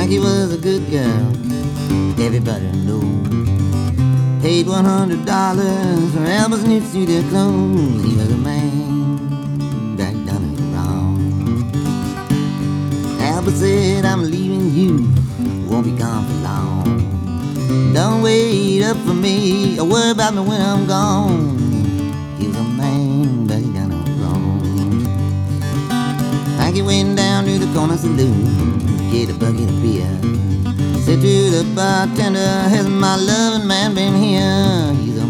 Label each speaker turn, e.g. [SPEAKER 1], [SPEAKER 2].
[SPEAKER 1] Frankie was a good girl, everybody knows. Paid $100 for Elvis new studio clothes. He was a man back down in the wrong. Albert said, I'm leaving you, won't be gone for long. Don't wait up for me or worry about me when I'm gone. He was a man back down in the wrong. Frankie went down to the corner saloon, get a bucket of beer. Said to the bartender, has my loving man been here? He's a